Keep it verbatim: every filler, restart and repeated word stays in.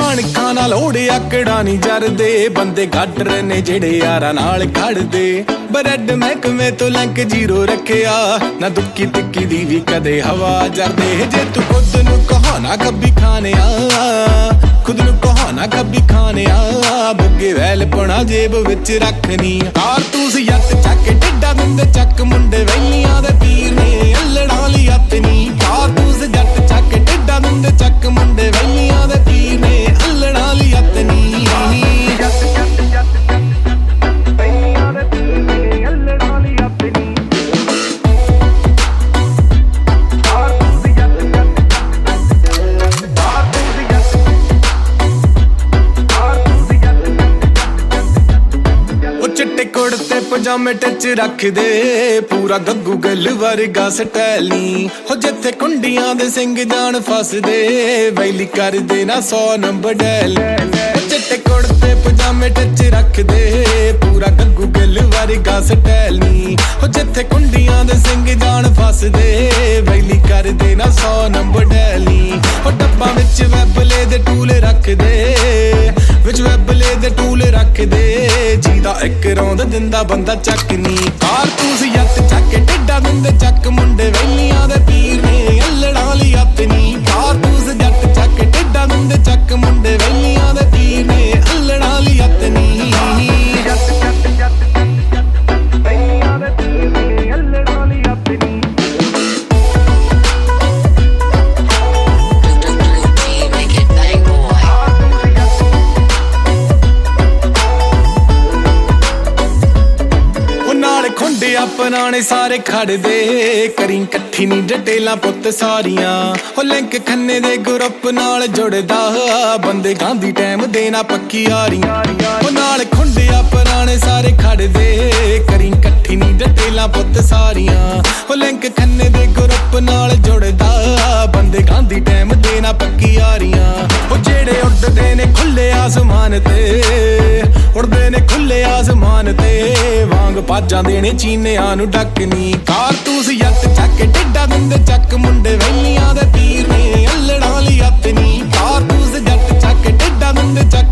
ਕਣਕਾਂ ਨਾਲ ਲੋੜੇ ਆਕੜਾ ਨਹੀਂ ਜਰਦੇ ਬੰਦੇ ਗਾਡਰ ਨੇ ਜਿਹੜੇ ਯਾਰਾਂ ਨਾਲ ਖੜਦੇ ਬਰੈਡ ਮਹਿਕਮੇ ਤੋਂ ਲਿੰਕ ਜ਼ੀਰੋ ਰੱਖਿਆ ਨਾ ਦੁੱਕੀ ਟਿੱਕੀ ਦੀ ਵੀ ਕਦੇ ਹਵਾ ਜਰਦੇ ਜੇ ਤੂੰ ਖੁਦ ਨੂੰ ਕਹੋ ਨਾ ਕੱਬੀ ਖਾਣਿਆ ਖੁਦ ਨੂੰ ਕਹੋ ਨਾ ਕੱਬੀ ਖਾਣਿਆ ਬੁੱਗੇ ਵੈਲ ਪਣਾ ਜੇਬ ਵਿੱਚ ਰੱਖਣੀ ਕਾਰਤੂਸ ਯੱਤ ਚੱਕ ਡਿੱਡਾ ਦਿੰਦੇ ਚੱਕ ਮੁੰਡੇ ਵੈਲੀਆਂ ਦੇ ਪੀਰ ਨੇ ਅਲੜਾਂ ਲਈ ਹੱਥ ਨੀ ਕਾਰਤੂਸ ਜੱਟ ਚੱਕ ਡਿੱਡਾ ਦਿੰਦੇ ਚੱਕ ਮੁੰਡੇ ਵੈਲੀਆਂ ਦੇ ਪੀਰ ਨੇ ਅਲੜਾਂ ਲਈ ਹੱਥ ਨੀ ਚਿੱਟੇ ਕੁੜਤੇ ਪਜਾਮੇ ਟੱਚ ਰੱਖਦੇ ਪੂਰਾ ਗੱਗੂ ਗੱਲ ਵਰਗਾ ਸਟਾਈਲ ਨੀ ਹੋ ਜਿੱਥੇ ਕੁੰਡੀਆਂ ਦੇ ਸਿੰਘ ਜਾਣ ਫਸਦੇ ਵੈਲੀ ਕਰਦੇ ਨਾ ਸੌ ਨੰਬਰ ਡੈਲ ਚਿੱਟੇ ਕੁੜਤੇ ਪਜਾਮੇ ਟੱਚ ਰੱਖਦੇ ਪੂਰਾ ਗੱਗੂ ਗੱਲ ਵਰਗਾ ਸਟਾਈਲ ਨੀ ਹੋ ਜਿੱਥੇ ਕੁੰਡੀਆਂ ਦੇ ਸਿੰਘ ਜਾਣ ਫਸਦੇ ਵੈਲੀ ਕਰਦੇ ਨਾ ਸੌ ਨੰਬਰ ਡੈਲ ਨੀ ਹੋ ਡੱਬਾ ਵਿੱਚ ਵੈਬਲੇ ਦੇ ਟੂਲ ਰੱਖਦੇ ਵਿੱਚ ਵੈਬਲੇ ਦੇ ਟੂਲ ਰੱਖਦੇ ਜਿਹਦਾ ਇੱਕ ਰੌਂਦ ਦਿੰਦਾ ਬੰਦਾ ਚੱਕ ਨੀ ਕਾਰਤੂਸ ਯੱਤ ਚੱਕ ਡਿੱਡਾ ਦਿੰਦੇ ਚੱਕ ਮੁੰਡੇ ਵੈਲੀਆਂ ਦੇ ਪੀਰ ਨੇ ਅਲੜਾਂ ਲਈ ਹੱਥ ਨੀ ਕਾਰਤੂਸ ਜੱਟ ਚੱਕ ਡਿੱਡਾ ਦਿੰਦੇ ਚੱਕ ਮੁੰਡੇ ਵੈਲੀਆਂ ਦੇ ਪੀਰ ਨੇ ਅਲੜਾਂ ਲਈ ਹੱਥ ਨੀ ਖੁੰਡੇ ਆਪਣਾਣੇ ਸਾਰੇ ਖੜਦੇ ਕਰੀ ਇਕੱਠੀ ਨੀ ਡਟੇਲਾਂ ਪੁੱਤ ਸਾਰੀਆਂ ਹੋ ਲਿੰਕ ਖੰਨੇ ਦੇ ਗਰੁੱਪ ਨਾਲ ਜੁੜਦਾ ਬੰਦੇ ਗਾਂਧੀ ਟਾਈਮ ਦੇ ਨਾ ਪੱਕੀ ਯਾਰੀਆਂ ਉਹ ਨਾਲ ਖੁੰਡੇ ਆਪਣਾਣੇ ਸਾਰੇ ਖੜਦੇ ਕਰੀ ਇਕੱਠੀ ਨੀ ਡਟੇਲਾਂ ਪੁੱਤ ਸਾਰੀਆਂ ਹੋ ਲਿੰਕ ਖੰਨੇ ਦੇ ਗਰੁੱਪ ਨਾਲ ਜੁੜਦਾ ਬੰਦੇ ਗਾਂਧੀ ਟਾਈਮ ਦੇ ਨਾ ਪੱਕੀ ਯਾਰੀਆਂ ਉਹ ਜਿਹੜੇ ਉੱਡਦੇ ਨੇ ਖੁੱਲੇ ਆਸਮਾਨ ਤੇ ਉੜਦੇ ਨੇ ਖੁੱਲੇ ਆਸਮਾਨ ਤੇ ਵਾਂਗ ਪਾਜਾਂ ਦੇਣੇ ਚੀਨਿਆਂ ਨੂੰ ਡੱਕਨੀ ਕਾਰਤੂਸ ਯੱਤ ਚੱਕ ਡਿੱਡਾ ਦਿੰਦੇ ਚੱਕ ਮੁੰਡੇ ਵੈਲੀਆਂ ਦੇ ਪੀਰ ਨੇ ਅਲੜਾਂ ਲਈ ਹੱਥ ਨੀ ਕਾਰਤੂਸ ਜੱਟ ਚੱਕ ਡਿੱਡਾ ਦਿੰਦੇ ਚੱਕ